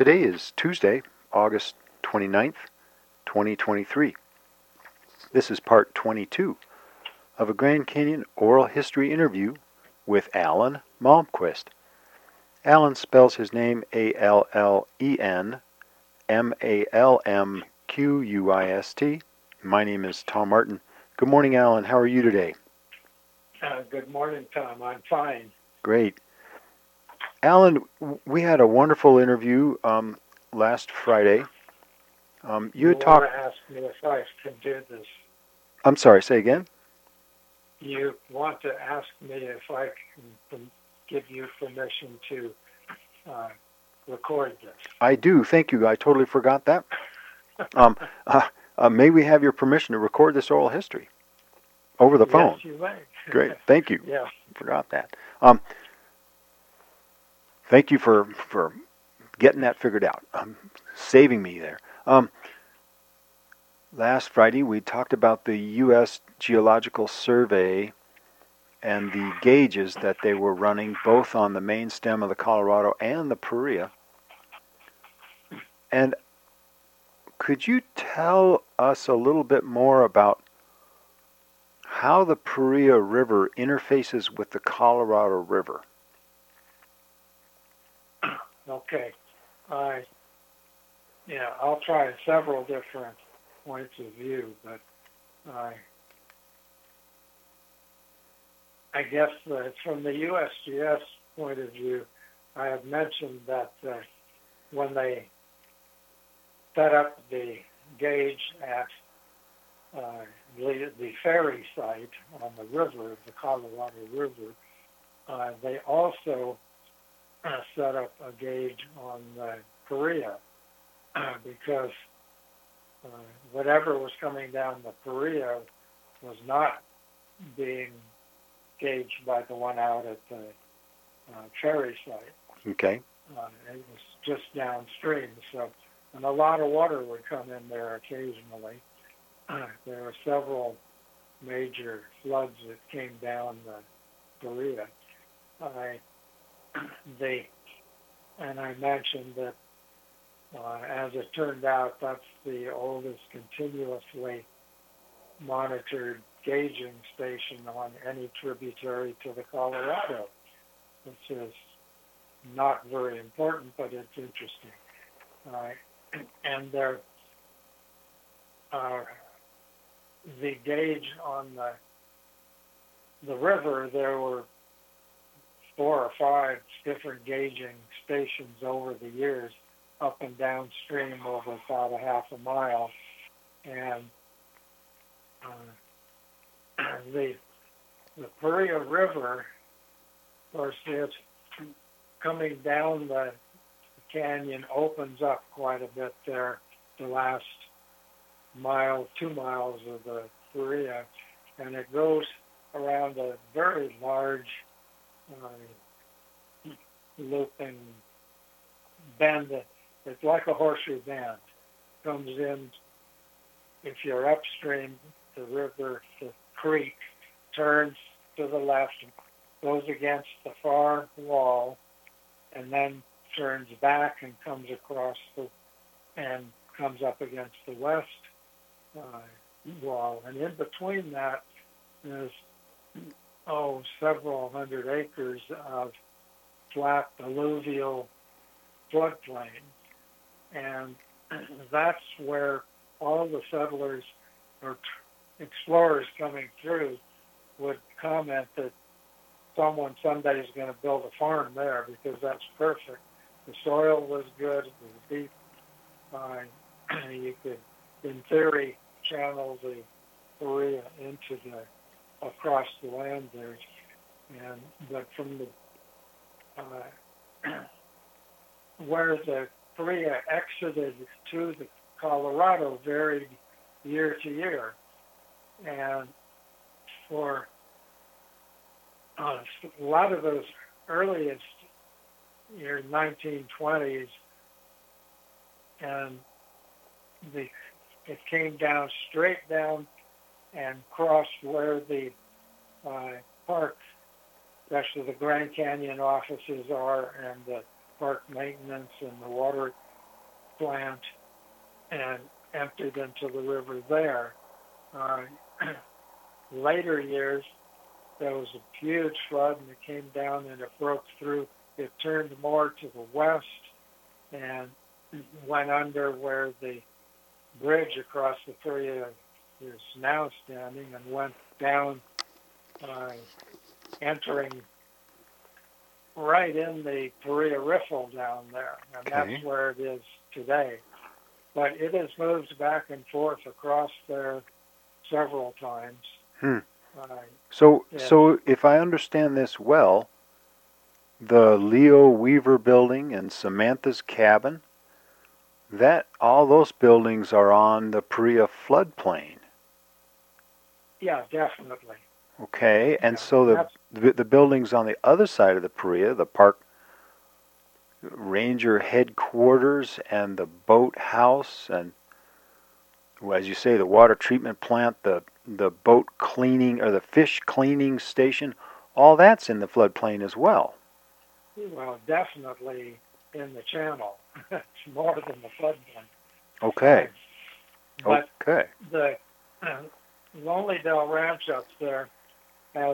Today is Tuesday, August 29th, 2023. This is part 22 of a Grand Canyon oral history interview with Allen Malmquist. Allen spells his name Allen Malmquist. My name is Tom Martin. Good morning, Allen. How are you today? Good morning, Tom. I'm fine. Great. Allen, we had a wonderful interview last Friday. You had talked. Want to ask me if I can do this? I'm sorry. Say again. You want to ask me if I can give you permission to record this? I do. Thank you. I totally forgot that. May we have your permission to record this oral history over the phone? Yes, you may. Great. Thank you. Yeah. Forgot that. Thank you for getting that figured out. Saving me there. Last Friday we talked about the U.S. Geological Survey and the gauges that they were running both on the main stem of the Colorado and the Paria. And could you tell us a little bit more about how the Paria River interfaces with the Colorado River? Okay. I'll try several different points of view, but I guess from the USGS point of view, I have mentioned that when they set up the gauge at the ferry site on the river, the Colorado River, they also set up a gauge on the Paria because whatever was coming down the Paria was not being gauged by the one out at the ferry site. Okay. It was just downstream, and a lot of water would come in there occasionally. There were several major floods that came down the Paria. And I mentioned that, as it turned out, that's the oldest continuously monitored gauging station on any tributary to the Colorado, which is not very important, but it's interesting. And the gauge on the river, there were 4 or 5 different gauging stations over the years, up and downstream over about a half a mile. And the Paria River, of course, it's coming down the canyon, opens up quite a bit there, the last 2 miles of the Paria, and it goes around a very large looping bend. It's like a horseshoe bend. Comes in, if you're upstream, the river, the creek turns to the left, goes against the far wall, and then turns back and comes across and comes up against the west wall. And in between that is several hundred acres of flat alluvial floodplain. And that's where all the settlers or explorers coming through would comment that someone someday is going to build a farm there because that's perfect. The soil was good, it was deep. You could, in theory, channel the Paria across the land there. But from the where the Paria exited to the Colorado varied year to year. And for a lot of those earliest year 1920s, and it came down straight down and crossed where the park, especially the Grand Canyon offices are, and the park maintenance and the water plant and emptied into the river there. Uh, later years, there was a huge flood, and it came down and it broke through. It turned more to the west and went under where the bridge across the Paria is now standing, and went down, entering right in the Paria Riffle down there, and that's where it is today. But it has moved back and forth across there several times. So if I understand this well, the Leo Weaver building and Samantha's cabin, that all those buildings are on the Paria floodplain. Yeah, definitely. Okay, and so the buildings on the other side of the Paria, the park ranger headquarters and the boat house, and as you say, the water treatment plant, the boat cleaning or the fish cleaning station, all that's in the floodplain as well. Well, definitely in the channel. It's more than the floodplain. Okay. But okay. The Lonely Dell Ranch up there has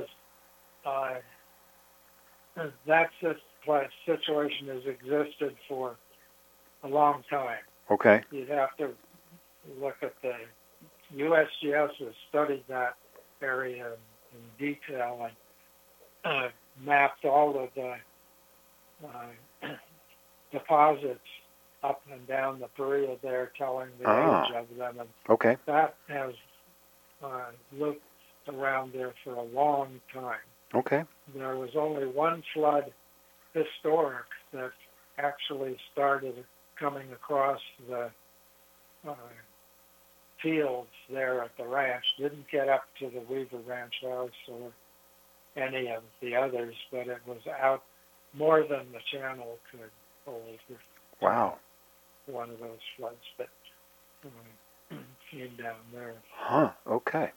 that situation has existed for a long time. Okay. You'd have to look at the USGS has studied that area in detail and mapped all of the deposits up and down the Paria there, telling the age of them. And that has looked around there for a long time. Okay. There was only one flood historic that actually started coming across the fields there at the ranch. Didn't get up to the Weaver Ranch house or any of the others, but it was out more than the channel could hold. Wow. One of those floods that came down there. Huh. Okay.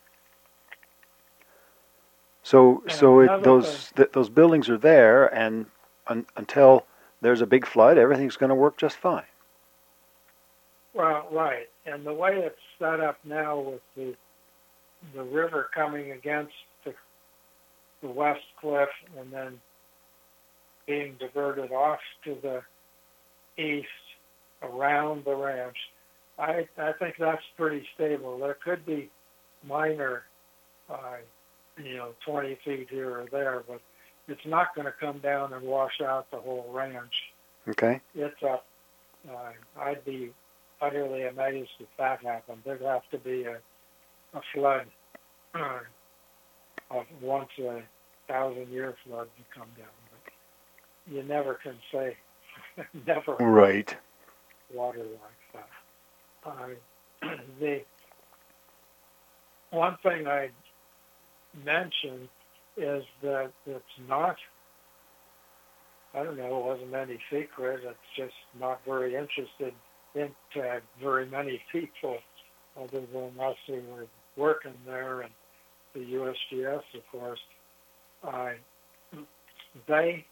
So those buildings are there, and until there's a big flood, everything's going to work just fine. Well, right. And the way it's set up now with the river coming against the west cliff and then being diverted off to the east around the ranch, I think that's pretty stable. There could be minor, 20 feet here or there, but it's not going to come down and wash out the whole ranch. Okay. It's up. I'd be utterly amazed if that happened. There'd have to be a flood, of once a 1,000-year flood to come down. But you never can say. Never. Right. Water like that. The one thing I mentioned is that it's not, I don't know, it wasn't any secret. It's just not very interested into very many people other than us who were working there and the USGS, of course. They,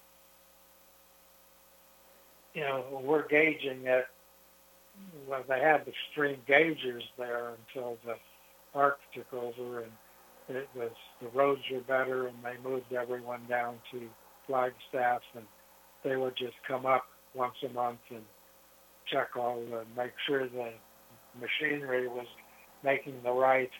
were gauging it. Well, they had the stream gaugers there until the park took over, and the roads were better, and they moved everyone down to Flagstaff, and they would just come up once a month and check make sure the machinery was making the right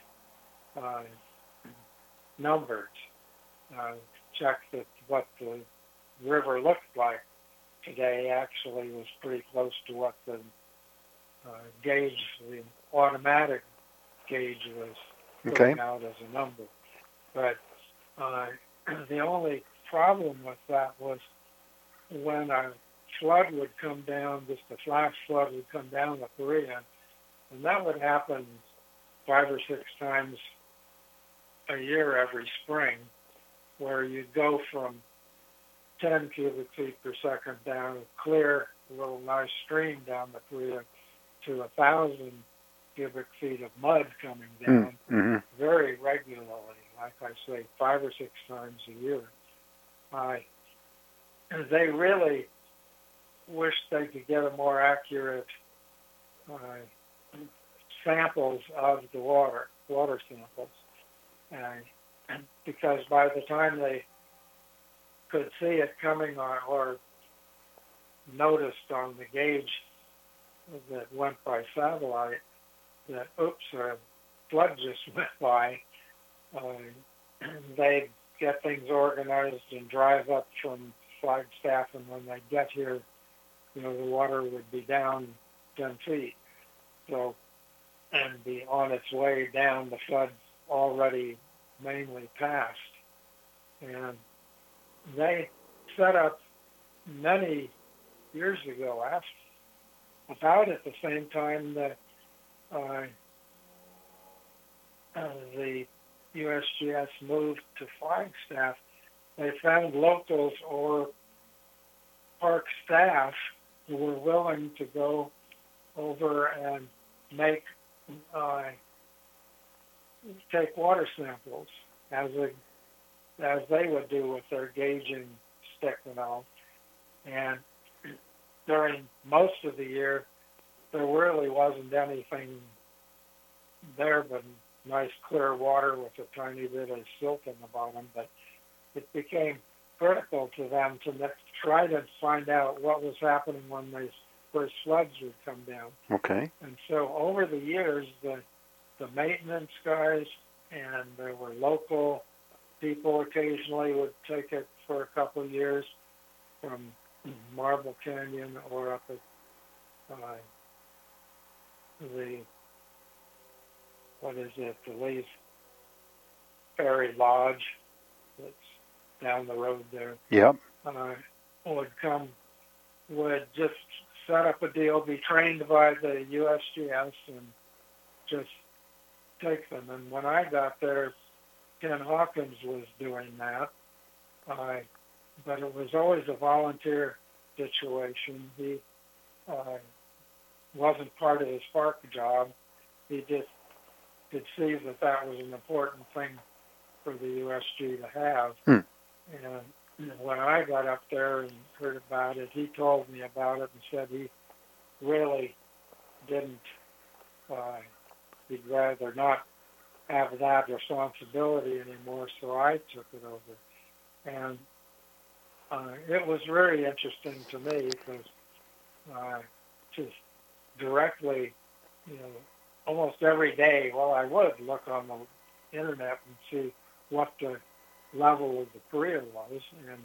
numbers. Check that what the river looked like today actually was pretty close to what the gauge, the automatic gauge was putting out as a number. But the only problem with that was when a flood would come down, just a flash flood would come down the Paria, and that would happen 5 or 6 times a year every spring, where you'd go from 10 cubic feet per second down, clear, a little nice stream down the Paria, to 1,000 cubic feet of mud coming down very regularly, like I say, 5 or 6 times a year. They really wish they could get a more accurate samples of the water samples. Because by the time they could see it coming or noticed on the gauge that went by satellite that, oops, a flood just went by, they'd get things organized and drive up from Flagstaff, and when they get here, the water would be down 10 feet. So, and be on its way down, the flood already mainly passed. And they set up many years ago, about at the same time that the USGS moved to Flagstaff, they found locals or park staff who were willing to go over and take water samples as they would do with their gauging stick and all. And during most of the year, there really wasn't anything there but nice clear water with a tiny bit of silt in the bottom. But it became critical to them to try to find out what was happening when these first floods would come down. Okay. And so over the years, the maintenance guys and there were local people occasionally would take it for a couple of years from Marble Canyon or up at the Lee's Ferry Lodge that's down the road there. Yep. Would just set up a deal, be trained by the USGS, and just take them. And when I got there, Ken Hawkins was doing that. But it was always a volunteer situation. He wasn't part of his park job. He just could see that was an important thing for the USG to have. And when I got up there and heard about it, he told me about it and said he really didn't, he'd rather not have that responsibility anymore, so I took it over. And it was very interesting to me because just directly, almost every day, I would look on the internet and see what the level of the Paria was, and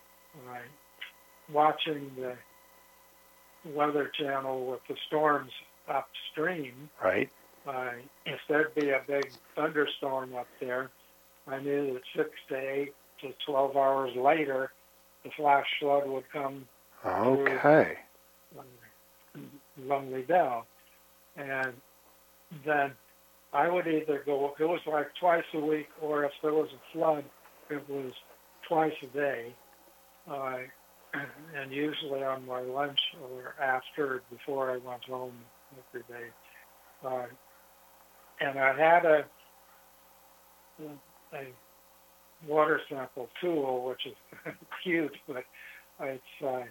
watching the Weather Channel with the storms upstream. Right. If there'd be a big thunderstorm up there, I knew that 6 to 8 to 12 hours later, the flash flood would come Okay. Lonely Dell. And then I would either go, it was like twice a week, or if there was a flood, it was twice a day. And usually on my lunch or after, before I went home every day. And I had a water sample tool, which is cute, but it's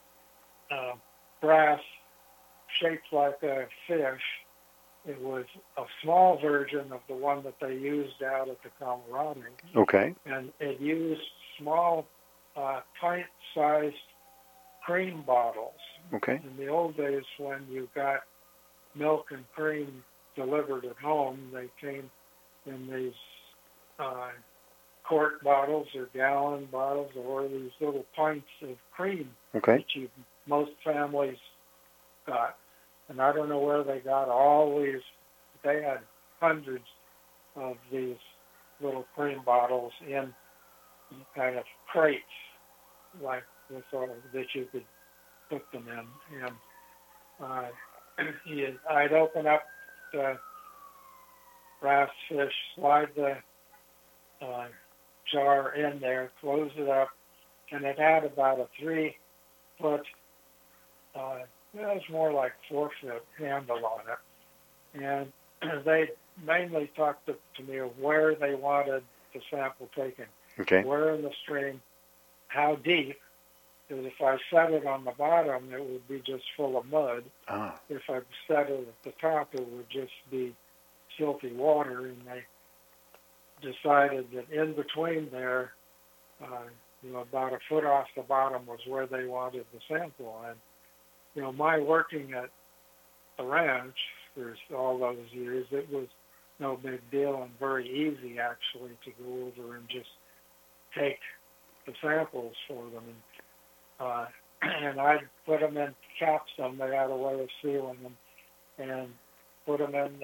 brass shaped like a fish. It was a small version of the one that they used out at the Colorado. Okay. And it used small, pint-sized cream bottles. Okay. In the old days, when you got milk and cream delivered at home, they came in these quart bottles or gallon bottles, or these little pints of cream that most families got. And I don't know where they got all these. They had hundreds of these little cream bottles in kind of crates, like this, that you could put them in. And I'd open up the brass fish, slide the jar in there, close it up, and it had about a 3-foot, it was more like 4-foot handle on it. And they mainly talked to me of where they wanted the sample taken. Okay. Where in the stream, how deep, because if I set it on the bottom, it would be just full of mud. Ah. If I set it at the top, it would just be silty water, and they decided that in between there, about a foot off the bottom was where they wanted the sample. And, my working at the ranch for all those years, it was no big deal and very easy, actually, to go over and just take the samples for them. And I'd put them in capstone. They had a way of sealing them, and put them in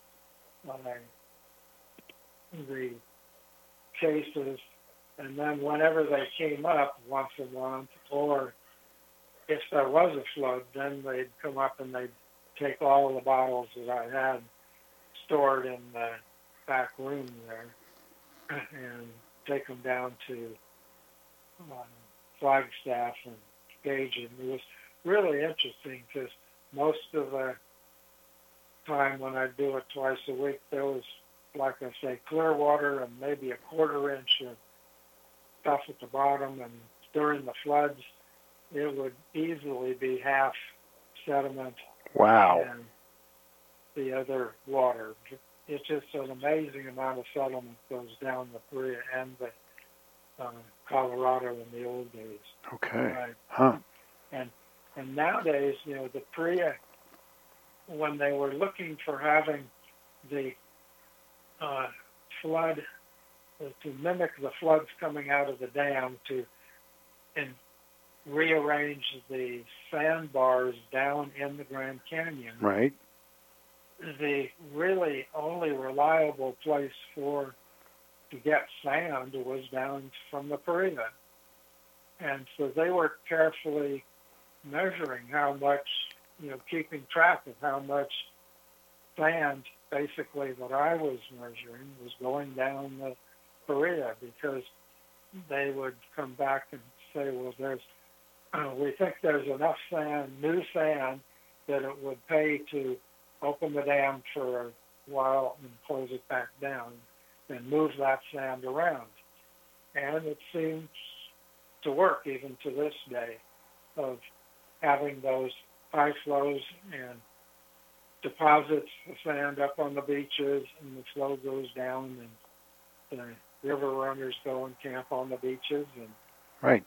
the cases. And then whenever they came up once a month, or if there was a flood, then they'd come up and they'd take all the bottles that I had stored in the back room there and take them down to Flagstaff and gauge it. It was really interesting because most of the time when I do it twice a week, there was, like I say, clear water and maybe a quarter inch of stuff at the bottom. And during the floods, it would easily be half sediment. Wow. And the other water. It's just an amazing amount of sediment goes down the Paria and the Colorado in the old days. Okay. Right. Huh. And nowadays, the Paria, when they were looking for having the flood, to mimic the floods coming out of the dam and rearrange the sandbars down in the Grand Canyon. Right. The really only reliable place to get sand was down from the Paria. And so they were carefully measuring how much, keeping track of how much sand basically that I was measuring was going down the Paria, because they would come back and say, well, we think there's enough sand, new sand, that it would pay to open the dam for a while and close it back down and move that sand around. And it seems to work even to this day, of having those high flows and deposits the sand up on the beaches, and the flow goes down, and the river runners go and camp on the beaches, and right.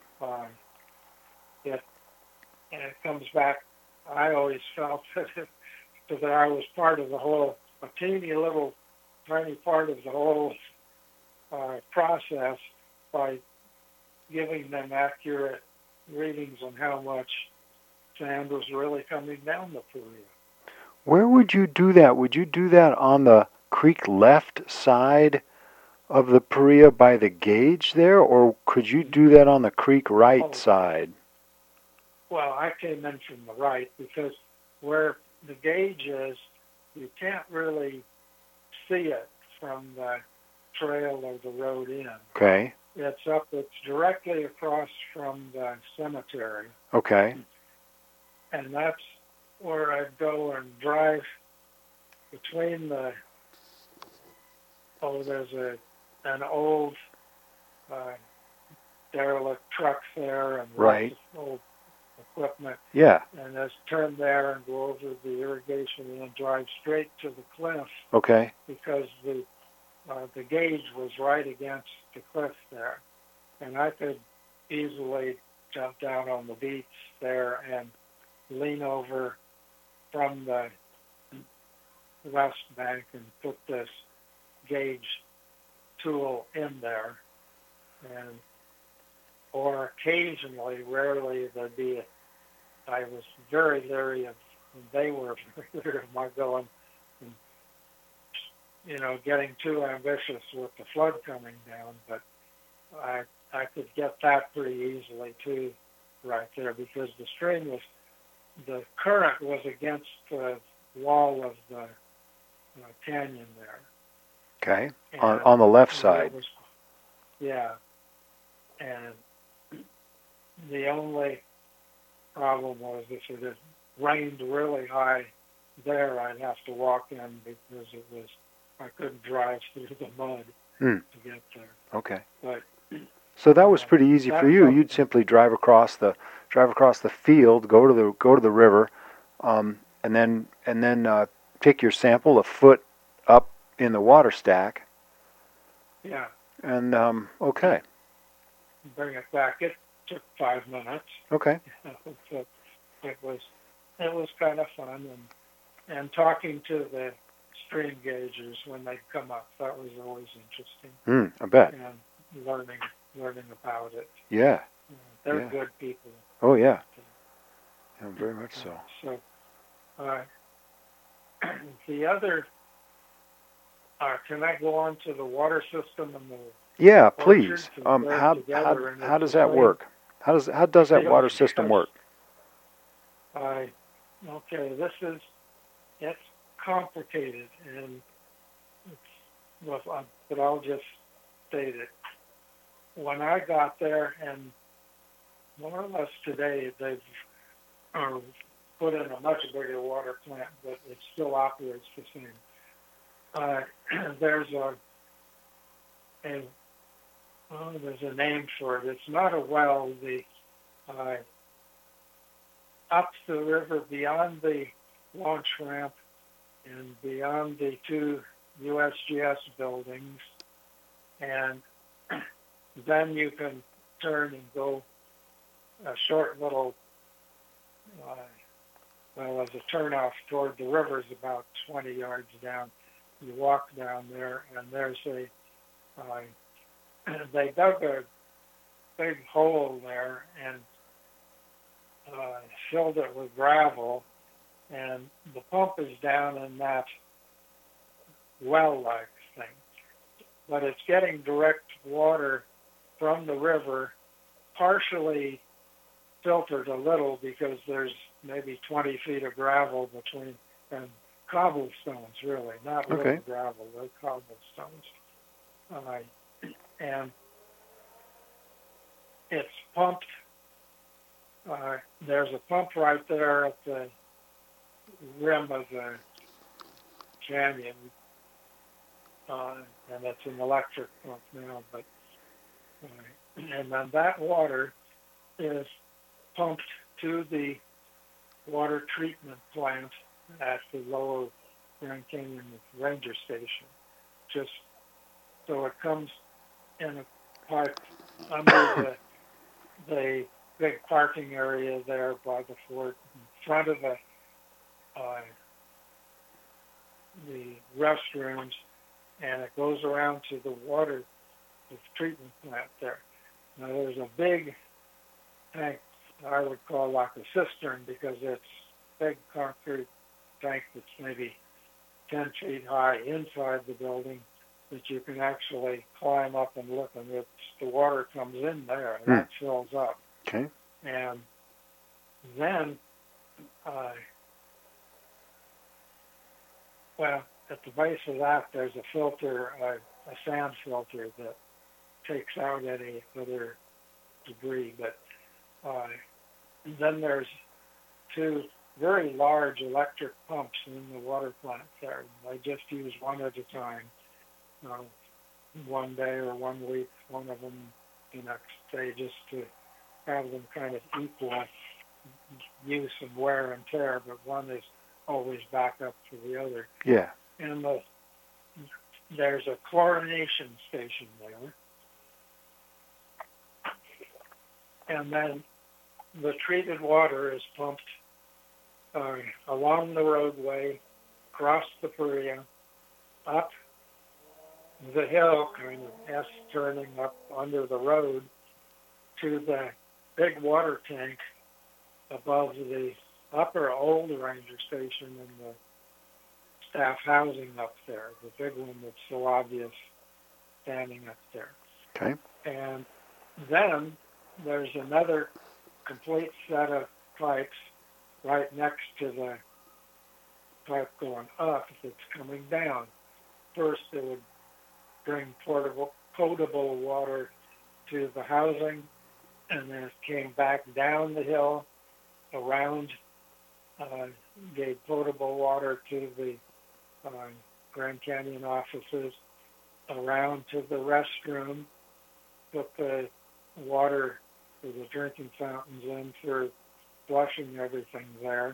It comes back. I always felt that I was part of the whole, a teeny little tiny part of the whole process, by giving them accurate readings on how much sand was really coming down the Paria. Where would you do that? Would you do that on the creek left side of the Paria by the gauge there, or could you do that on the creek right side? Well, I came in from the right, because where the gauge is, you can't really see it from the trail or the road in. Okay. It's directly across from the cemetery. Okay. And that's where I'd go and drive between there's an old derelict truck there, and right. lots of old equipment. Yeah. And just turn there and go over the irrigation and then drive straight to the cliff. Okay. Because the gauge was right against the cliff there. And I could easily jump down on the beach there and lean over from the west bank and put this gauge tool in there. Or occasionally, rarely, I was very leery of, and they were very leery of my going and, getting too ambitious with the flood coming down. But I could get that pretty easily too, right there, because the current was against the wall of the canyon there. Okay, on the left side. Yeah, and the only problem was if it had rained really high there, I'd have to walk in, because I couldn't drive through the mud to get there. Okay. But So that was pretty easy for you. You'd simply drive across the field, go to the river, and then take your sample a foot up in the water stack. Yeah. And okay. Bring it back. It took 5 minutes. Okay. It was kind of fun, and talking to the stream gaugers when they come up, that was always interesting. I bet. And learning about it. Yeah. They're good people. Oh yeah. Yeah, very much so. So, the other. Can I go on to the water system and the? Yeah, please. How does that work? How does that water system work? Okay, it's complicated, and but I'll just state it. When I got there, and more or less today, they've put in a much bigger water plant, but it still operates the same. There's a name for it. It's not a well. Up the river beyond the launch ramp and beyond the 2 USGS buildings, and then you can turn and go a short little, as a turnoff toward the river is about 20 yards down. You walk down there, and there's they dug a big hole there and filled it with gravel, and the pump is down in that well-like thing. But it's getting direct water from the river, partially filtered a little because there's maybe 20 feet of gravel between, and cobblestones, really, not little gravel, they're cobblestones. And it's pumped. There's a pump right there at the rim of the canyon, and it's an electric pump now. But and then that water is pumped to the water treatment plant at the lower Grand Canyon Ranger Station. Just so it comes in a pipe under the big parking area there by the fort, in front of the restrooms, and it goes around to the water, the treatment plant there. Now there's a big tank I would call like a cistern because it's a big concrete tank that's maybe 10 feet high inside the building that you can actually climb up and look, and the water comes in there, and that fills up. Okay. And then, at the base of that, there's a filter, a sand filter that takes out any other debris. But then there's 2 very large electric pumps in the water plant there. They just use one at a time. One day or 1 week, one of them the next day, just to have them kind of equal use and wear and tear, but one is always back up to the other. Yeah. And there's a chlorination station there. And then the treated water is pumped along the roadway, across the Paria, up the hill, kind of S-turning up under the road, to the big water tank above the upper old ranger station and the staff housing up there, the big one that's so obvious standing up there. Okay. And then there's another complete set of pipes right next to the pipe going up that's coming down. First, it would bring potable water to the housing, and then it came back down the hill around, gave potable water to the Grand Canyon offices, around to the restroom, put the water for the drinking fountains in through flushing everything there.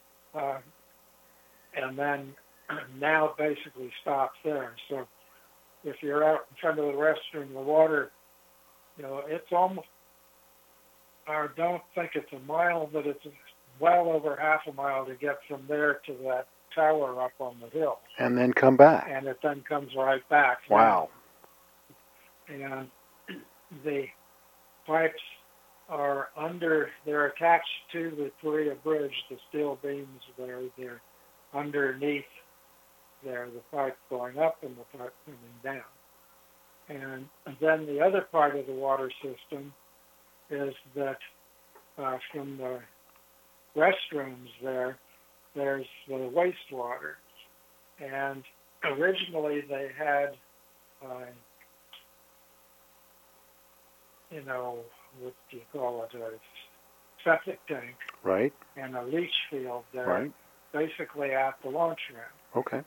And then now basically stops there. So if you're out in front of the restroom, the water, it's almost, I don't think it's a mile, but it's well over half a mile to get from there to that tower up on the hill. And then come back. And it then comes right back. Wow. And the pipes are they're attached to the Korea Bridge, the steel beams there. They're underneath there, the pipe going up and the pipe coming down. And then the other part of the water system is that from the restrooms there's the wastewater. And originally they had, what do you call it, a septic tank. Right. And a leach field there, right. Basically at the launch ramp. Okay.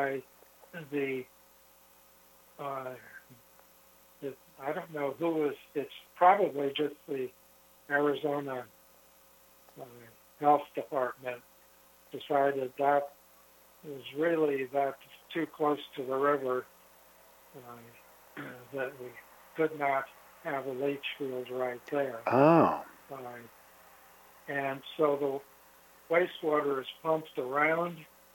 I don't know it's probably just the Arizona Health Department decided that that's too close to the river, that we could not have a leach field right there. Oh. And so the wastewater is pumped around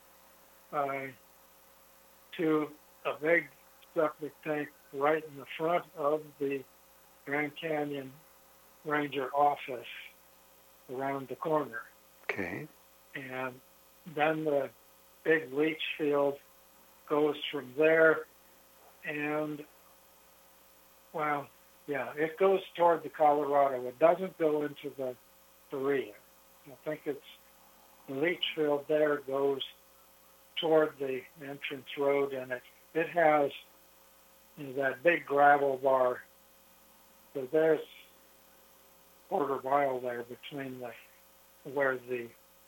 to a big septic tank right in the front of the Grand Canyon Ranger office around the corner. Okay. And then the big leach field goes from there and, it goes toward the Colorado. It doesn't go into the Berea. I think the leach field there goes toward the entrance road, and it has that big gravel bar. So there's a quarter mile there between where the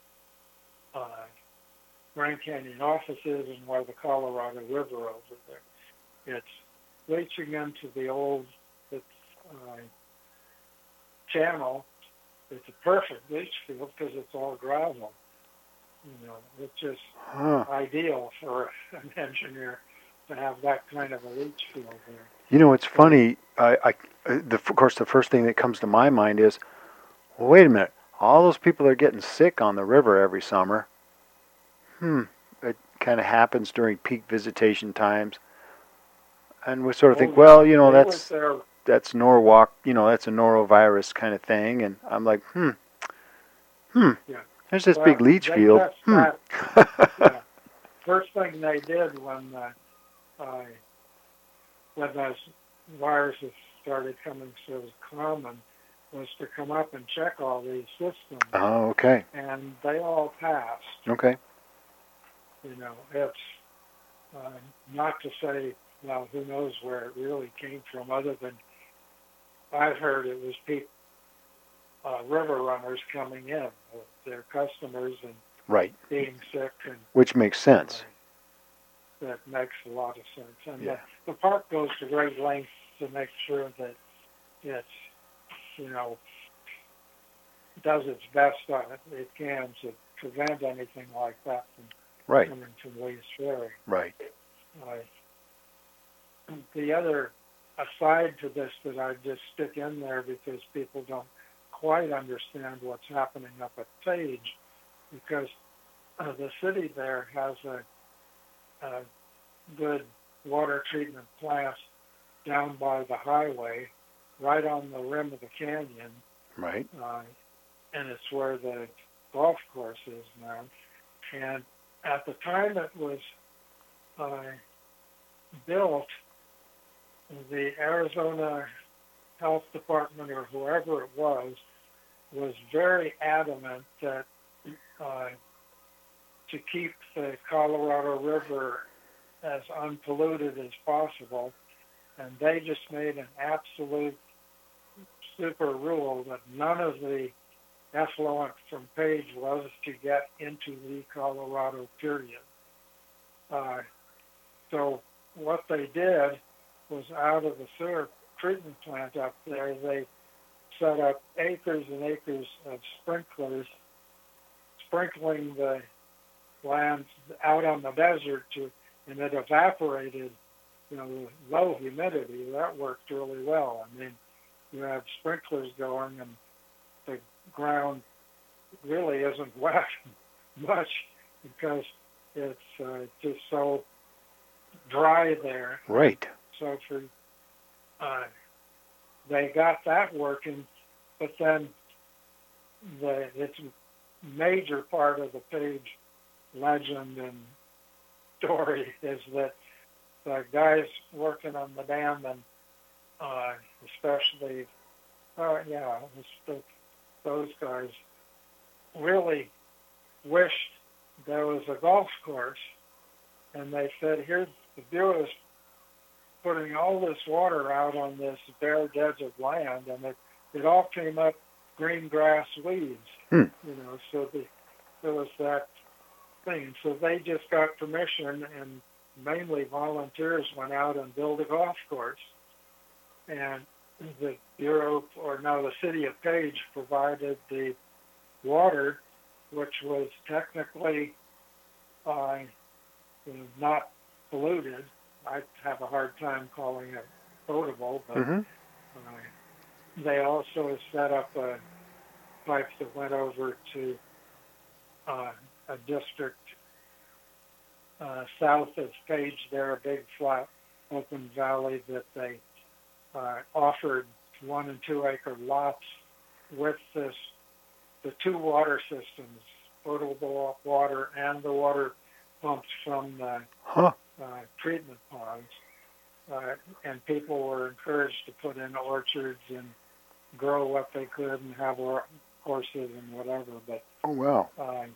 Grand Canyon office is and where the Colorado River over there. It's leaching into the old channel. It's a perfect leach field because it's all gravel. It's just ideal for an engineer to have that kind of a leach field there. It's funny. Of course, the first thing that comes to my mind is, well, wait a minute. All those people are getting sick on the river every summer. It kind of happens during peak visitation times. And we sort of think, that's Norwalk, that's a norovirus kind of thing. And I'm like, there's this big leach field. First thing they did when those viruses started coming so common was to come up and check all these systems. Oh, okay. And they all passed. Okay. It's not to say, who knows where it really came from, other than I've heard it was people, river runners coming in with their customers and being sick. Which makes sense. That makes a lot of sense. And the park goes to great lengths to make sure that it's, does its best on it can to prevent anything like that from coming from Lee's Ferry. Right. The other aside to this that I just stick in there because people don't quite understand what's happening up at Page, because the city there has a good water treatment plant down by the highway, right on the rim of the canyon. Right. And it's where the golf course is now. And at the time it was built, the Arizona Health Department or whoever it was very adamant that to keep the Colorado River as unpolluted as possible, and they just made an absolute super rule that none of the effluent from Page was to get into the Colorado, period. So what they did was out of the sewer treatment plant up there, they set up acres and acres of sprinklers, sprinkling the land out on the desert and it evaporated, low humidity. That worked really well. I mean, you have sprinklers going and the ground really isn't wet much because it's just so dry there. Right. So they got that working, but then it's a major part of the Page legend and story is that the guys working on the dam and especially, those guys really wished there was a golf course, and they said, "Here, the Bureau is putting all this water out on this bare desert land, and it all came up green grass weeds." So there was that thing. So they just got permission, and mainly volunteers went out and built a golf course. And the Bureau, the city of Page, provided the water, which was technically not polluted. I have a hard time calling it potable, but they also set up a pipe that went over to a district south of Page there, a big flat open valley that they offered 1 and 2 acre lots with the two water systems, potable water and the water pumps from the treatment ponds. And people were encouraged to put in orchards and grow what they could and have horses and whatever. But oh wow!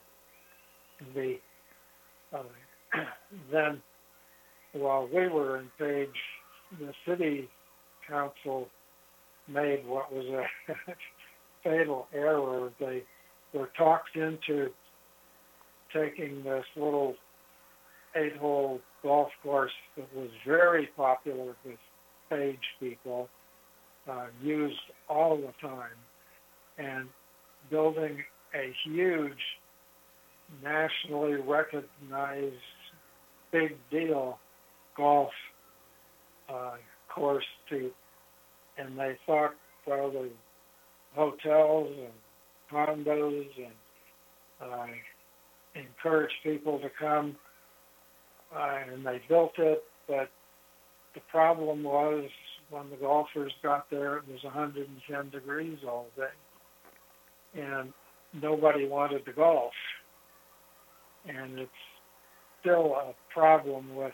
Then while we were in Page, the city council made what was a fatal error. They were talked into taking this little 8-hole golf course that was very popular with Page people, used all the time, and building a huge, nationally recognized, big deal golf course and they thought, well, the hotels and condos and encouraged people to come, and they built it, but the problem was when the golfers got there, it was 110 degrees all day, and nobody wanted to golf. And it's still a problem with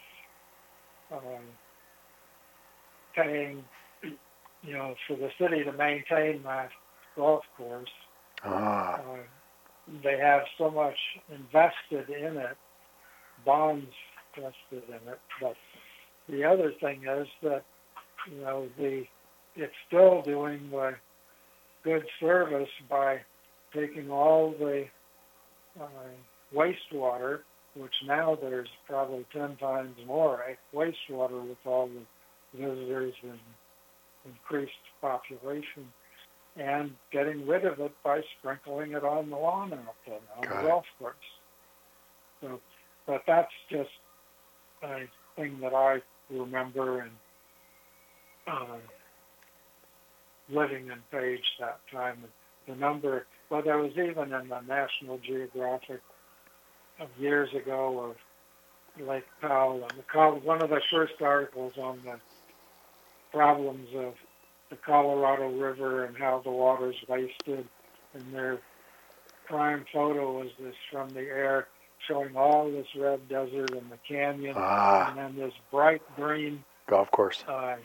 paying, for the city to maintain that golf course. They have so much invested in it, bonds invested in it. But the other thing is that, it's still doing the good service by taking all the wastewater, which now there's probably 10 times more wastewater with all the visitors and increased population, and getting rid of it by sprinkling it on the lawn out there, on the golf course. So, but that's just a thing that I remember and living in Page that time. The number, well, there was even in the National Geographic of years ago of Lake Powell, and one of the first articles on the problems of the Colorado River and how the water's wasted, and their prime photo was this from the air showing all this red desert and the canyon, and then this bright green golf course,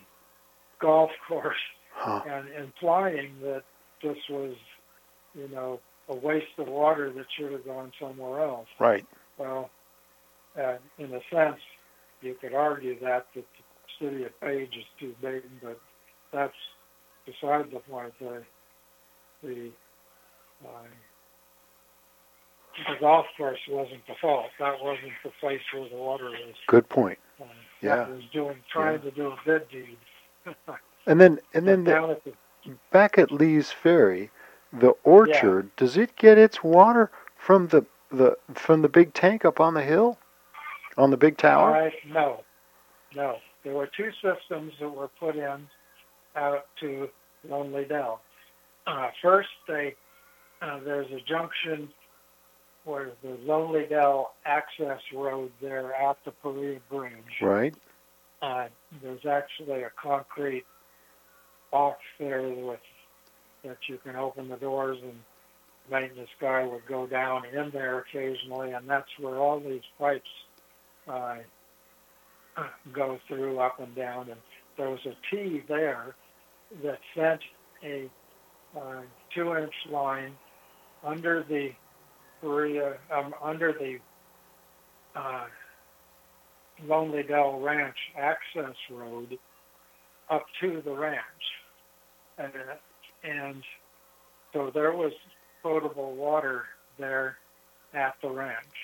and implying that this was, a waste of water that should have gone somewhere else. Right. Well, in a sense, you could argue that the city of Page is too big, but that's beside the point. The golf course wasn't the fault. That wasn't the place where the water was. Good point. That was trying to do a good deed. and then down at the back at Lee's Ferry, the orchard, does it get its water from the big tank up on the hill, on the big tower? No. There were two systems that were put in out to Lonely Dell. First, there's a junction where the Lonely Dell access road there at the Perea Bridge. Right. There's actually a concrete box there that you can open the doors, and maintenance guy would go down in there occasionally, and that's where all these pipes go through up and down. And there was a T there that sent a 2-inch line under the Lonely Dell Ranch access road up to the ranch, and so there was potable water there at the ranch,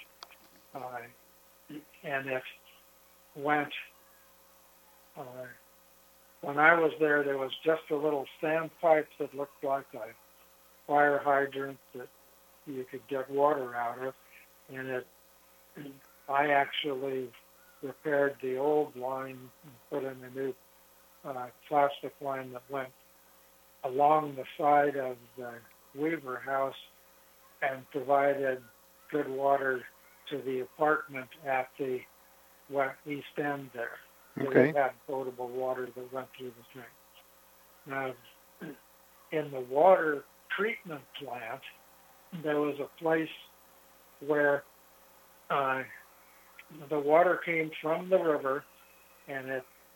and it went. When I was there was just a little standpipe that looked like a fire hydrant that you could get water out of, and I actually repaired the old line and put in a new plastic line that went along the side of the Weaver house and provided good water to the apartment at the east end there. So Okay. they had potable water that went through the tank. Now, in the water treatment plant, there was a place where the water came from the river, and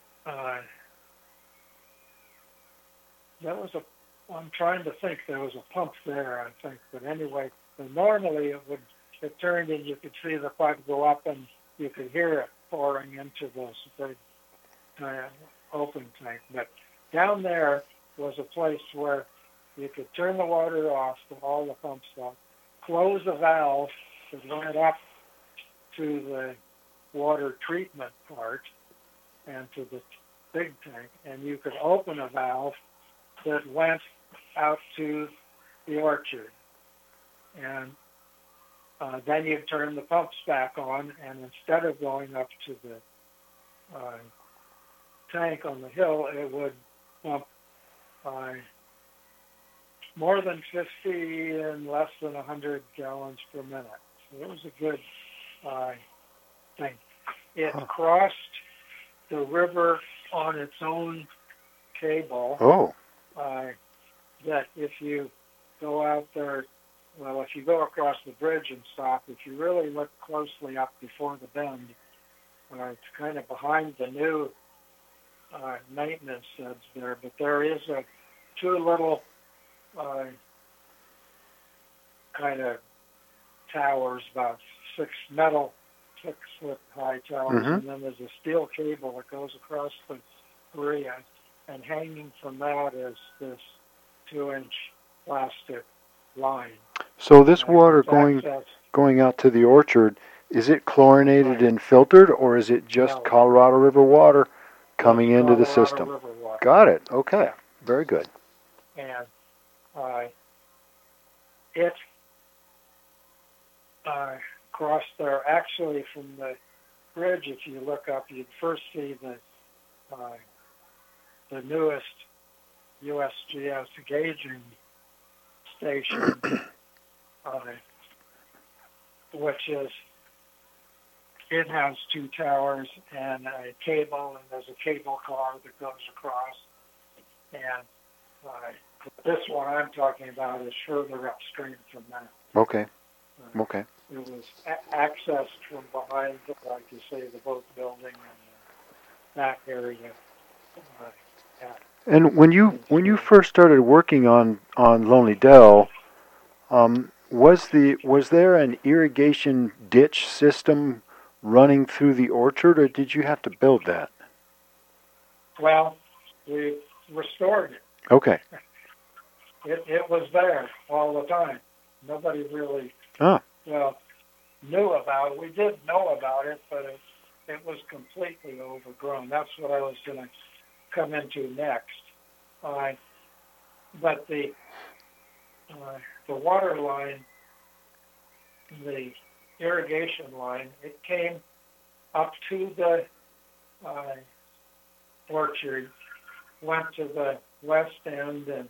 I'm trying to think, there was a pump there, I think, but anyway, normally it turned and you could see the pipe go up and you could hear it pouring into this big open tank. But down there was a place where you could turn the water off to all the pump stuff, close a valve that went up to the water treatment part and to the big tank, and you could open a valve that went out to the orchard. And then you'd turn the pumps back on, and instead of going up to the tank on the hill, it would pump more than 50 and less than 100 gallons per minute. So it was a good thing. It crossed the river on its own cable. Oh. That if you go out there, well, if you go across the bridge and stop, if you really look closely up before the bend, it's kind of behind the new maintenance sheds there, but there is two little kind of towers, about 6-foot high towers, and then there's a steel cable that goes across the Perea, and hanging from that is this 2-inch plastic line. So this water going out to the orchard, is it chlorinated and filtered, or is it just Colorado River water coming into the system? Got it. Okay. Yeah. Very good. And it crossed there. Actually, from the bridge, if you look up, you'd first see the newest USGS gauging station, which it has 2 towers and a cable, and there's a cable car that goes across. And this one I'm talking about is further upstream from that. Okay. Okay. It was accessed from behind, like you say, the boat building and that area. And when you first started working on Lonely Dell, was there an irrigation ditch system running through the orchard, or did you have to build that? Well, we restored it. Okay. It was there all the time. Nobody really knew about it. We did know about it, but it was completely overgrown. That's what I was going to come into next. but the water line, the irrigation line, it came up to the orchard, went to the west end, and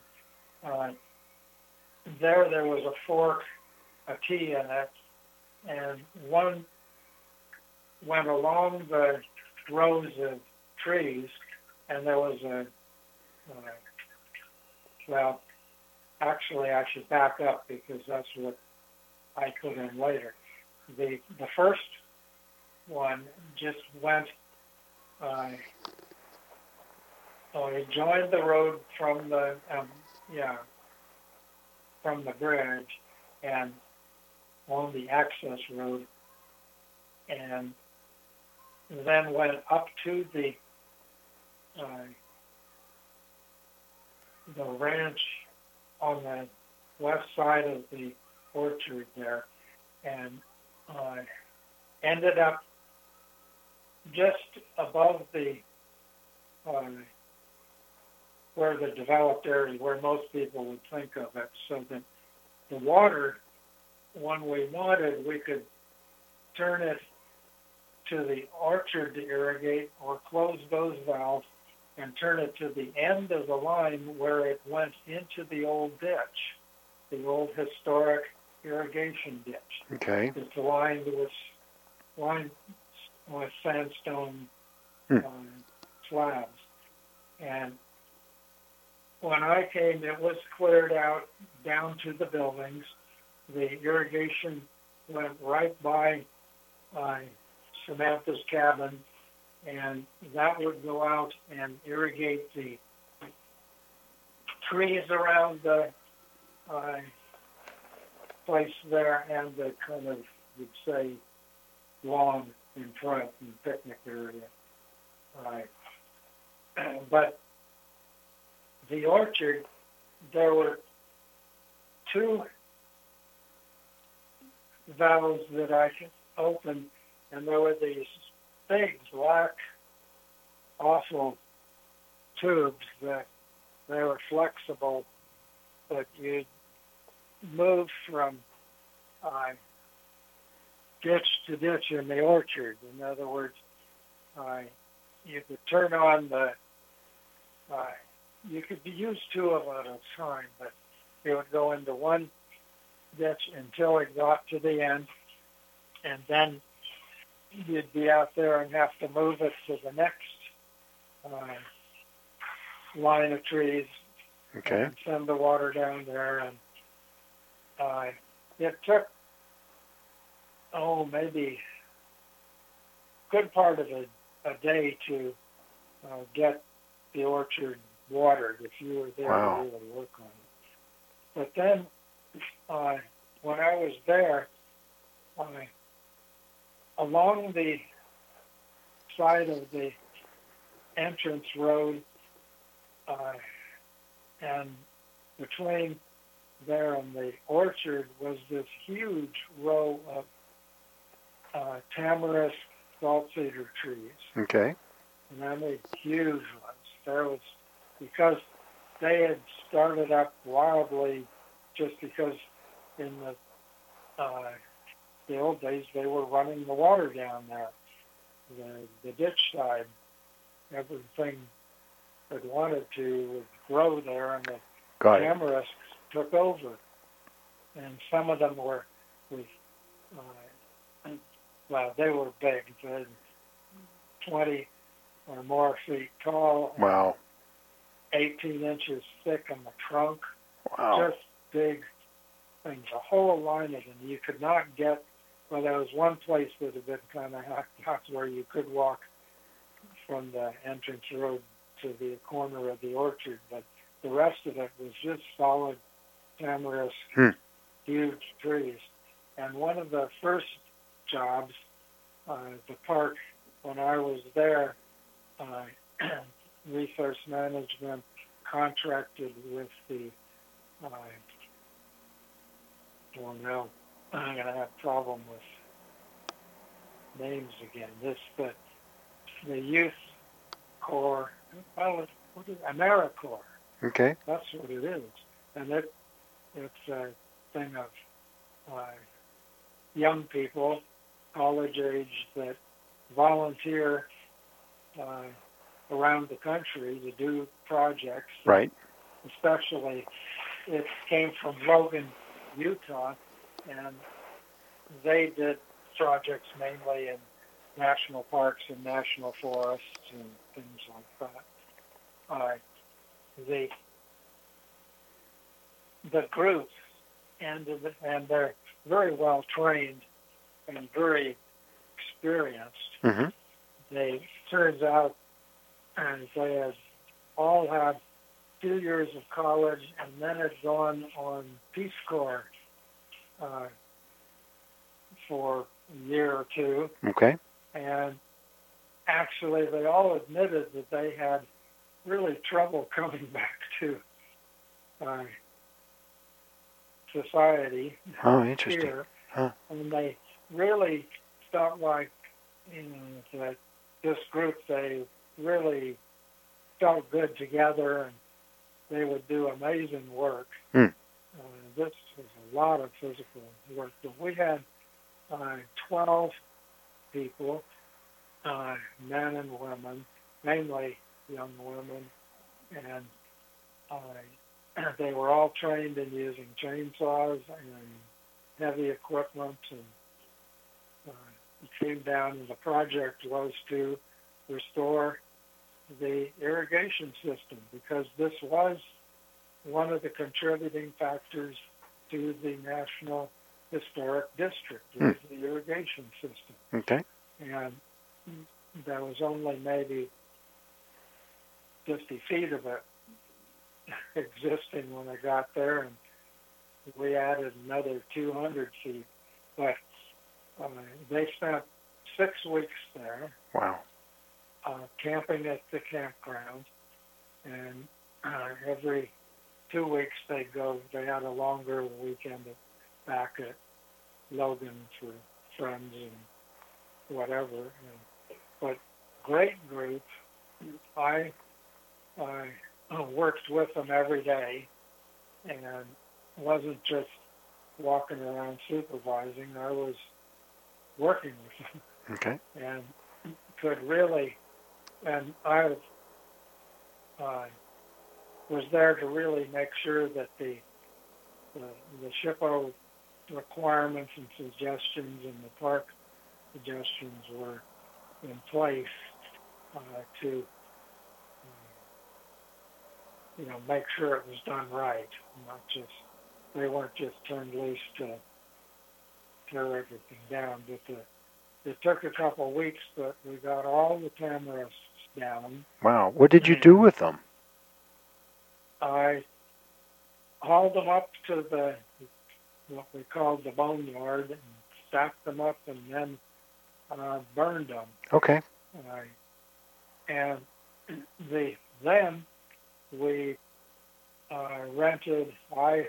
there was a fork, a T in it, and one went along the rows of trees, and there was well, actually I should back up because that's what I put in later. The first one just went, it joined the road from the bridge and on the access road, and then went up to the ranch on the west side of the orchard there, and ended up just above the where the developed area, where most people would think of it, so that the water, when we wanted, we could turn it to the orchard to irrigate or close those valves and turn it to the end of the line where it went into the old ditch, the old historic irrigation ditch. Okay. It's lined with sandstone slabs. And when I came, it was cleared out down to the buildings. The irrigation went right by Samantha's cabin, and that would go out and irrigate the trees around the place there and the kind of, you'd say, lawn in front and picnic area. But the orchard, there were two valves that I could open, and there were these big black, awful tubes that they were flexible, but you'd move from ditch to ditch in the orchard. In other words, you could turn on you could use two of them at a time, but it would go into one ditch until it got to the end, and then you'd be out there and have to move it to the next line of trees. Okay. And send the water down there, and it took maybe a good part of a day to get the orchard watered if you were there to really work on it. But then when I was there, along the side of the entrance road and between there and the orchard was this huge row of tamarisk salt cedar trees. Okay. And I made huge ones. There was, because they had started up wildly just because in the old days they were running the water down there. The ditch side, everything that wanted to would grow there, and the tamarisks took over. And some of them were they were big, 20 or more feet tall. Wow. 18 inches thick in the trunk. Wow. Just big things. A whole line of them. You could not get, well, there was one place that had been kind of hacked where you could walk from the entrance road to the corner of the orchard, but the rest of it was just solid tamarisk, huge trees. And one of the first jobs, the park, when I was there, resource management contracted with the, now I'm going to have a problem with names again. But the Youth Corps, AmeriCorps. Okay. That's what it is. And it's a thing of young people, college age, that volunteer around the country to do projects. Right. Especially, it came from Logan, Utah, and they did projects mainly in national parks and national forests and things like that. The group and they're very well trained and very experienced. Mm-hmm. They turns out, and they had all had 2 years of college and then had gone on Peace Corps for a year or two. Okay. And actually, they all admitted that they had really trouble coming back to society Oh, interesting. here. Huh. And they really felt like that this group, they really felt good together and they would do amazing work. Hmm. This was a lot of physical work. But we had 12 people, men and women, mainly young women, and they were all trained in using chainsaws and heavy equipment, and it came down, and the project was to restore the irrigation system, because this was one of the contributing factors to the National Historic District, was the irrigation system. Okay. And there was only maybe 50 feet of it existing when I got there, and we added another 200 feet. But they spent 6 weeks there. Wow. Camping at the campground, and every 2 weeks they had a longer weekend back at Logan for friends and whatever. But great group. I worked with them every day, and wasn't just walking around supervising. I was working with them. Okay. And could really, and I was there to really make sure that the SHPO requirements and suggestions and the park suggestions were in place to make sure it was done right, not just, they weren't just turned loose to tear everything down. But it took a couple of weeks, but we got all the tamarisks down. Wow. What did you do with them? I hauled them up to what we called the boneyard, and stacked them up, and then burned them. Okay. And then we rented a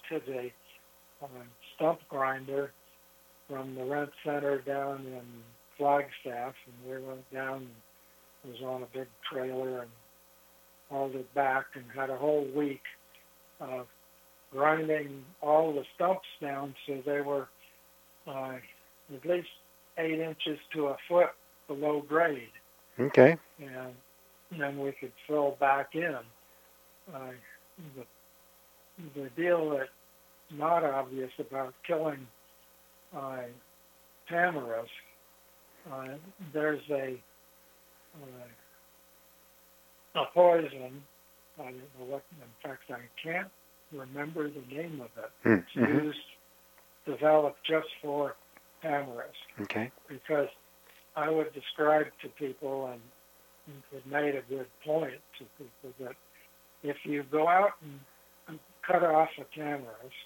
stump grinder from the rent center down in Flagstaff, and we went down and was on a big trailer and hauled it back, and had a whole week of grinding all the stumps down so they were at least 8 inches to a foot below grade. Okay. And then we could fill back in. The deal that's not obvious about killing tamarisk, there's a poison. I don't know what. In fact, I can't remember the name of it. It's used, developed just for tamarisk. Okay. Because I would describe to people, and it made a good point to people, that if you go out and cut off a tamarisk,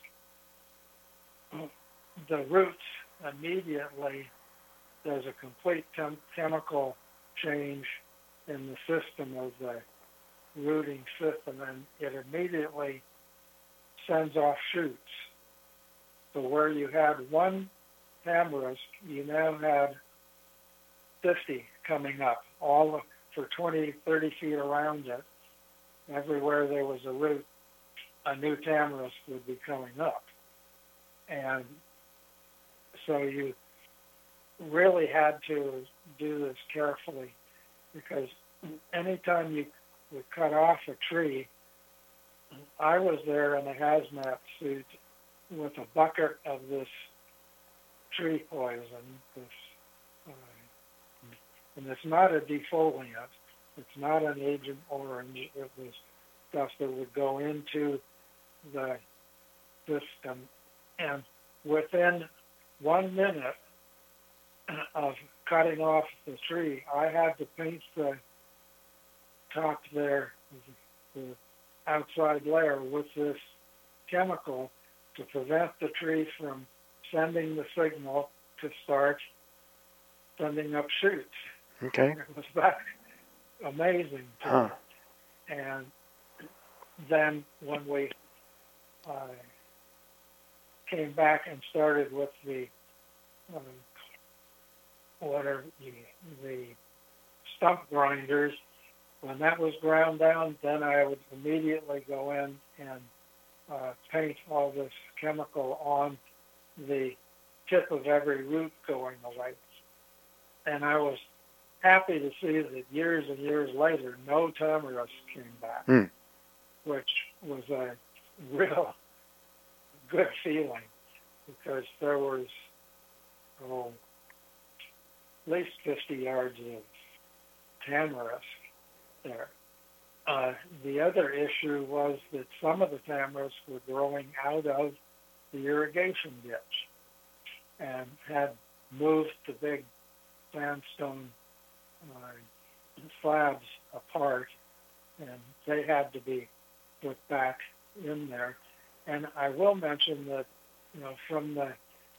the roots immediately, there's a complete chemical change in the system of the rooting system, and it immediately sends off shoots. So where you had one tamarisk, you now had 50 coming up, all for 20, 30 feet around it. everywhere there was a root, a new tamarisk would be coming up. And so you really had to do this carefully, because anytime you would cut off a tree, I was there in a hazmat suit with a bucket of this tree poison, and it's not a defoliant, it's not an Agent Orange, it was stuff that would go into the system, and within 1 minute of cutting off the tree, I had to paint the top there, the outside layer, with this chemical to prevent the tree from sending the signal to start sending up shoots. Okay. It was that amazing to me. And then when we came back and started with the the stump grinders, when that was ground down, then I would immediately go in and paint all this chemical on the tip of every root going away. And I was happy to see that years and years later, no tamarisk came back, which was a real good feeling, because there was at least 50 yards of tamarisk there. The other issue was that some of the tamarisk were growing out of the irrigation ditch and had moved the big sandstone slabs apart, and they had to be put back in there. And I will mention that, from the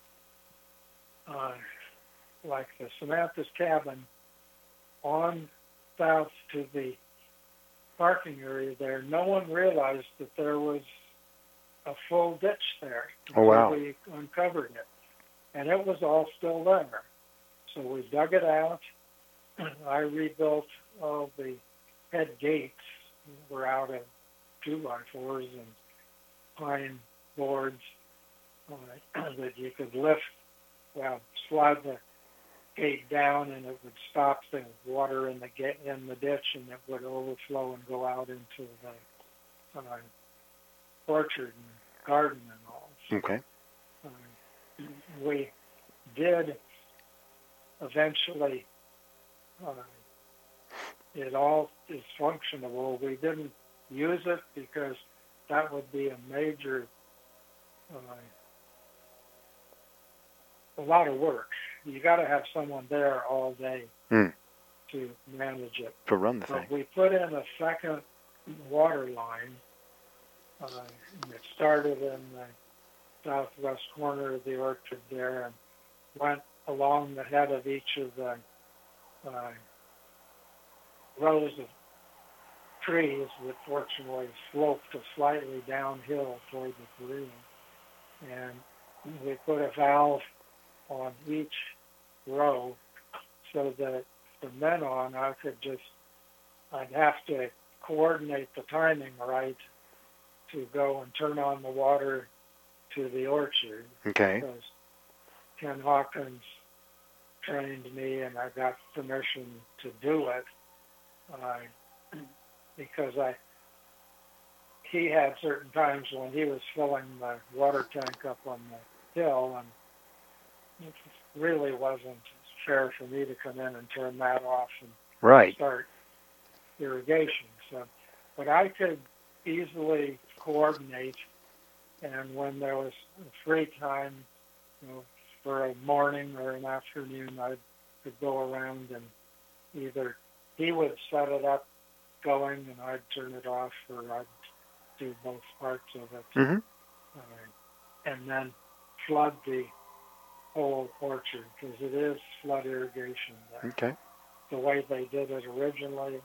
like the Samantha's cabin on south to the parking area there, no one realized that there was a full ditch there until we uncovered it. And it was all still there. So we dug it out. I rebuilt all the head gates. Were out of 2x4s and pine boards that you could lift, slide the gate down, and it would stop the water in the ditch, and it would overflow and go out into the orchard and garden and all. So, okay. We did eventually. It all is functional. We didn't use it because that would be a major, a lot of work. You got to have someone there all day to manage it. To run the thing. But we put in a second water line. It started in the southwest corner of the orchard there and went along the head of each of the rows of trees that fortunately sloped slightly downhill toward the pavilion. And we put a valve on each row so that from then on I'd have to coordinate the timing right to go and turn on the water to the orchard. Okay. Because Ken Hawkins trained me, and I got permission to do it because he had certain times when he was filling the water tank up on the hill, and it really wasn't fair for me to come in and turn that off and start irrigation. So, but I could easily coordinate, and when there was free time, for a morning or an afternoon, I could go around and either he would set it up going and I'd turn it off, or I'd do both parts of it. Mm-hmm. And then flood the whole orchard, because it is flood irrigation there. Okay. The way they did it originally,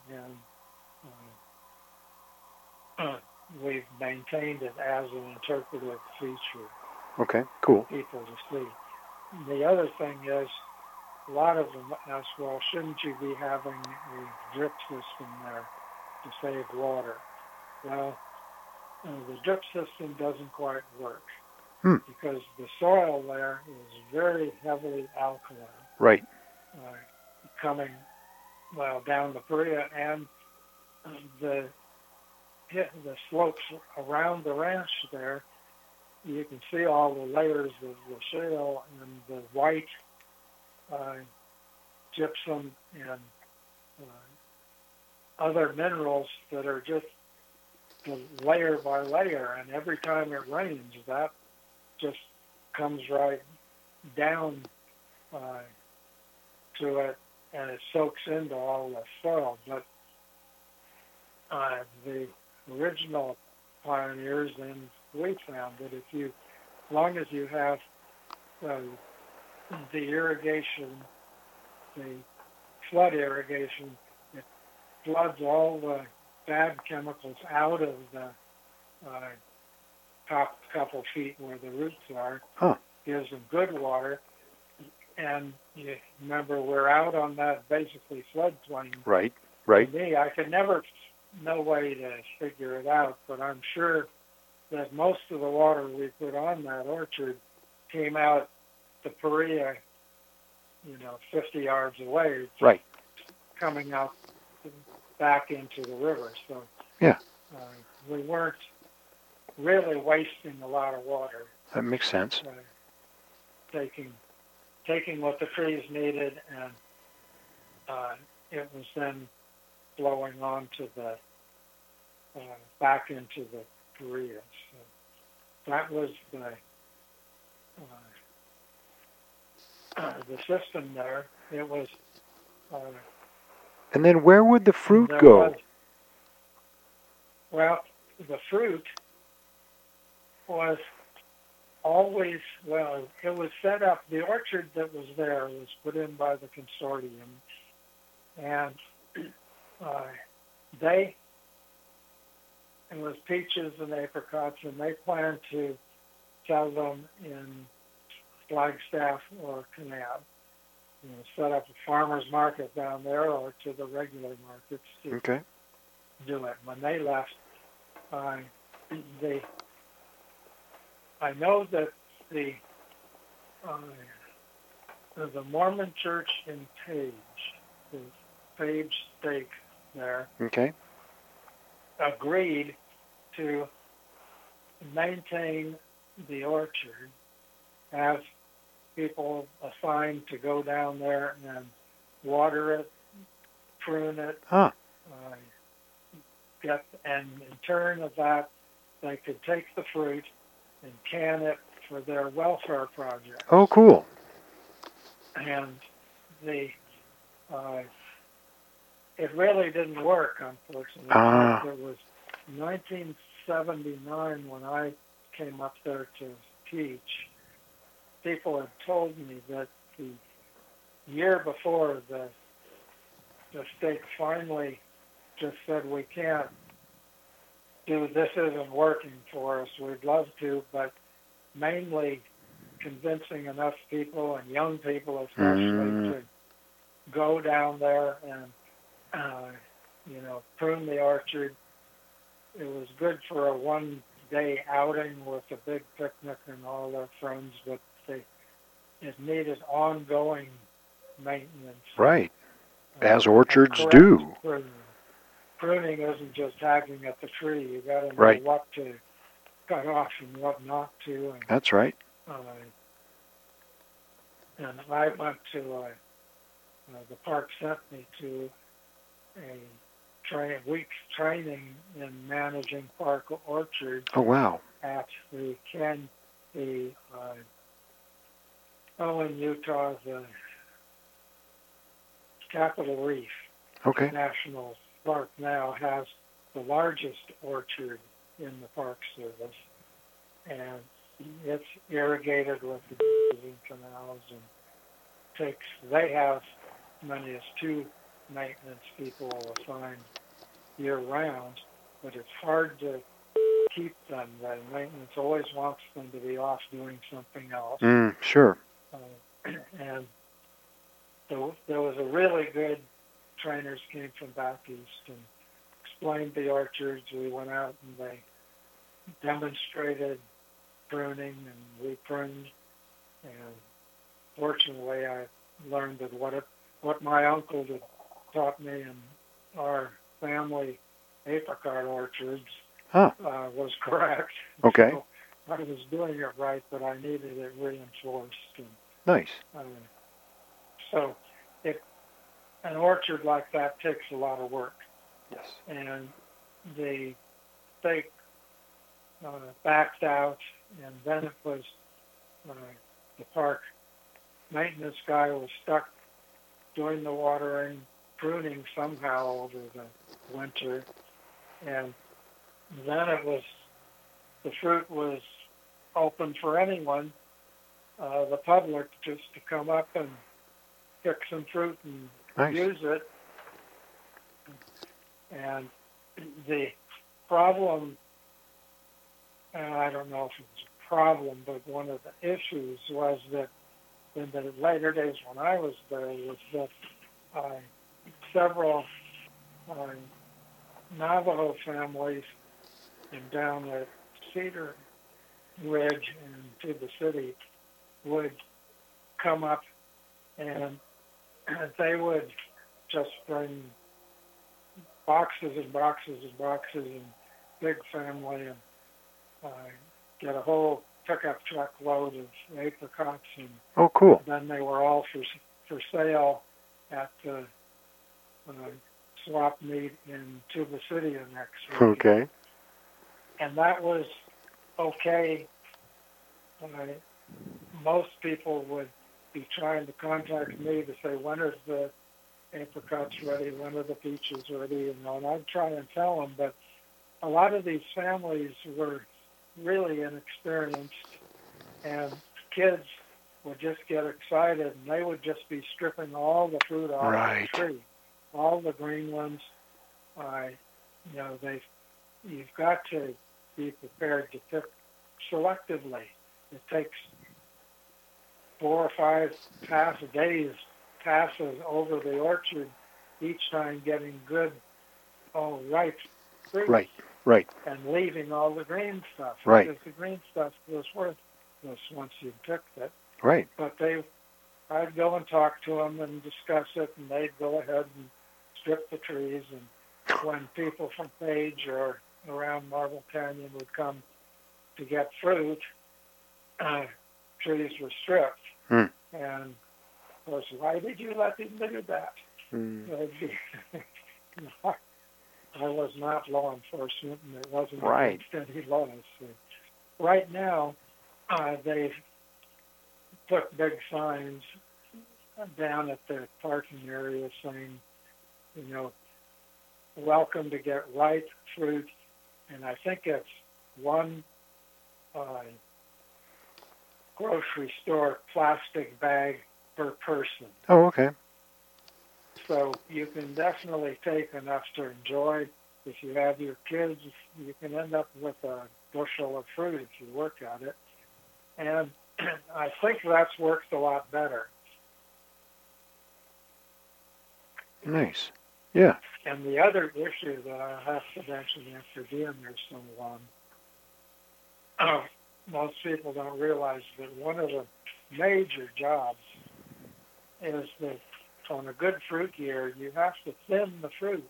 and we've maintained it as an interpretive feature. Okay, cool. For people to see. The other thing is, a lot of them ask, well, shouldn't you be having a drip system there to save water? Well, the drip system doesn't quite work Hmm. because the soil there is very heavily alkaline, Right. coming down the Paria, and the slopes around the ranch there. You can see all the layers of the shale and the white gypsum and other minerals that are just layer by layer, and every time it rains, that just comes right down to it, and it soaks into all the soil. But the original pioneers, and we found that as long as you have the irrigation, the flood irrigation, it floods all the bad chemicals out of the top couple feet where the roots are, gives them good water. And you remember, we're out on that basically floodplain. Right, right. To me, I could never, no way to figure it out, but I'm sure that most of the water we put on that orchard came out the Paria, 50 yards away. Right. Coming out back into the river. So yeah, we weren't really wasting a lot of water. That makes sense. Taking what the trees needed, and it was then flowing on to the back into the Paria. So that was the system there. It was. And then where would the fruit go? Well, the fruit was always, it was set up, the orchard that was there was put in by the consortium, and it was peaches and apricots, and they planned to sell them in Flagstaff or Kanab. Set up a farmer's market down there or to the regular markets to do it. When they left, I know that the Mormon church in Page, the Page stake there, agreed to maintain the orchard, have people assigned to go down there and water it, prune it, and in turn of that, they could take the fruit and can it for their welfare project. Oh, cool. And it really didn't work, unfortunately. It was 1979 when I came up there to teach. People had told me that the year before, the state finally just said, we can't do this, isn't working for us. We'd love to, but mainly convincing enough people, and young people especially, to go down there and prune the orchard. It was good for a one-day outing with a big picnic and all their friends, but it needed ongoing maintenance. Right, as orchards do. Pruning isn't just hacking at the tree. You got to know what to cut off and what not to. And, that's right. And I went to the park sent me to a week's training in managing park orchards. Oh, wow. At the in Utah, the Capitol Reef National Park now has the largest orchard in the Park Service, and it's irrigated with the canals, and they have as many as 2 maintenance people assigned year-round, but it's hard to keep them. The maintenance always wants them to be off doing something else. Sure. And there was a really good trainers came from back east and explained the orchards. We went out and they demonstrated pruning, and we pruned. And fortunately, I learned that what my uncle had taught me in our family apricot orchards was correct. Okay. So I was doing it right, but I needed it reinforced. And, Nice. so an orchard like that takes a lot of work. Yes. And the stake backed out, and then it was the park maintenance guy was stuck doing the watering, pruning somehow over the winter, and then the fruit was open for anyone, the public, just to come up and pick some fruit and Nice. use it. And the problem, and I don't know if it's a problem, but one of the issues was that in the later days when I was there was that several Navajo families down at Cedar Ridge in Tuba City would come up, and they would just bring boxes and boxes and boxes and big family, and get a whole pickup truck load of apricots, and Oh, cool. then they were all for sale at the swap meet in Tuba City the next week. Okay. And that was okay. Most people would be trying to contact me to say, when is the apricots ready? When are the peaches ready? And I'd try and tell them, but a lot of these families were really inexperienced, and kids would just get excited, and they would just be stripping all the fruit off Right. the tree, all the green ones. You've got to be prepared to pick selectively. It takes 4 or 5 passes over the orchard each time, getting good, ripe fruit. Right. And leaving all the green stuff. Right. Because the green stuff was worthless once you picked it. Right. But I'd go and talk to them and discuss it, and they'd go ahead and strip the trees. And when people from Page or around Marble Canyon would come to get fruit, trees were stripped. Mm. And of course, why did you let them do that? Mm. I was not law enforcement, and it wasn't Right. against any laws. So right now, they've put big signs down at the parking area saying, welcome to get ripe fruit, and I think it's one grocery store plastic bag per person. Oh, okay. So you can definitely take enough to enjoy. If you have your kids, you can end up with a bushel of fruit if you work at it. And I think that's worked a lot better. Nice. Yeah. And the other issue that I have to mention after being there so long, most people don't realize that one of the major jobs is that on a good fruit year, you have to thin the fruit.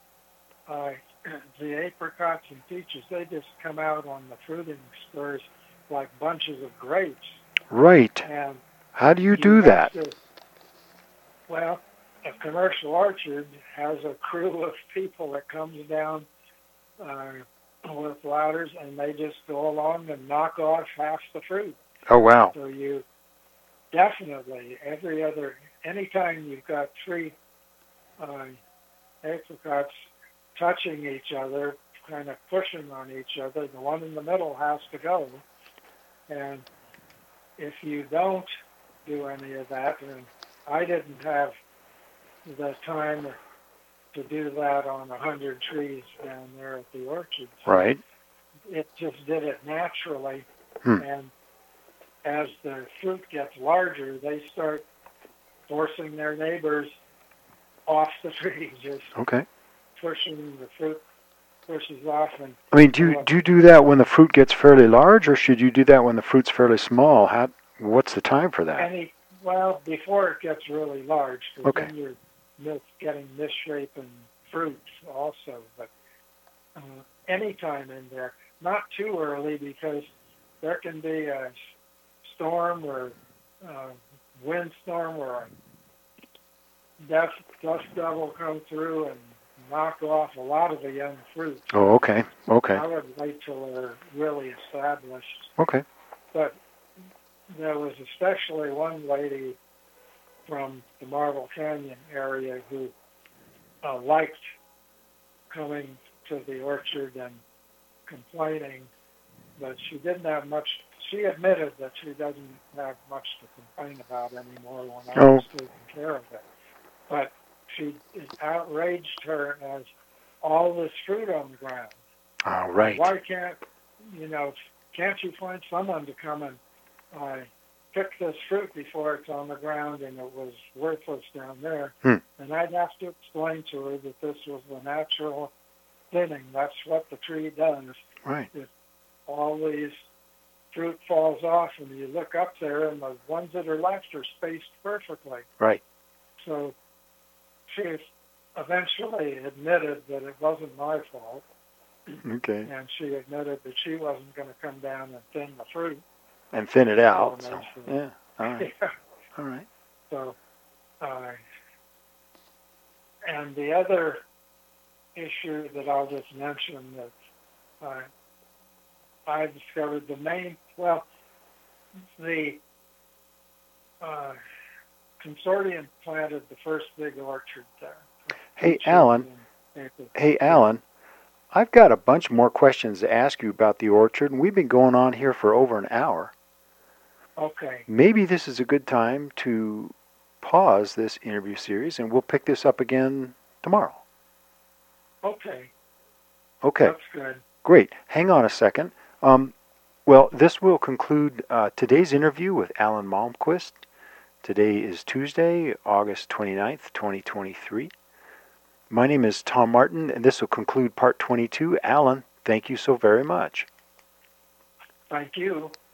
The apricots and peaches, they just come out on the fruiting spurs like bunches of grapes. Right. And how do you do that? Well, a commercial orchard has a crew of people that comes down with ladders, and they just go along and knock off half the fruit. Oh, wow. So you definitely, anytime you've got 3 apricots touching each other, kind of pushing on each other, the one in the middle has to go. And if you don't do any of that, and I didn't have the time to do that on 100 trees down there at the orchard. Right. It just did it naturally. And as the fruit gets larger, they start forcing their neighbors off the tree, just Okay. pushing the fruit pushes off. And I mean, do you do that when the fruit gets fairly large, or should you do that when the fruit's fairly small? What's the time for that? Before it gets really large, because Okay. then you're getting misshapen fruits also. But any time in there, not too early, because there can be a storm or windstorm or a dust devil come through and knock off a lot of the young fruits. Oh, okay. Okay. I would wait till they're really established. Okay. But there was especially one lady from the Marble Canyon area who liked coming to the orchard and complaining, but she didn't have much. She admitted that she doesn't have much to complain about anymore when I was taking care of it. But it outraged her as all this fruit on the ground. All right. Why can't you find someone to come and pick this fruit before it's on the ground and it was worthless down there? And I'd have to explain to her that this was the natural thinning. That's what the tree does. Right. If all these fruit falls off and you look up there and the ones that are left are spaced perfectly. Right. So she eventually admitted that it wasn't my fault. Okay. And she admitted that she wasn't going to come down and thin the fruit. And thin it out. So, yeah. All right. Yeah. All right. So, and the other issue that I'll just mention that I discovered the consortium planted the first big orchard there. Hey, Alan, I've got a bunch more questions to ask you about the orchard, and we've been going on here for over an hour. Okay. Maybe this is a good time to pause this interview series, and we'll pick this up again tomorrow. Okay. Okay. That's good. Great. Hang on a second. Well, this will conclude today's interview with Alan Malmquist. Today is Tuesday, August 29th, 2023. My name is Tom Martin, and this will conclude part 22. Alan, thank you so very much. Thank you.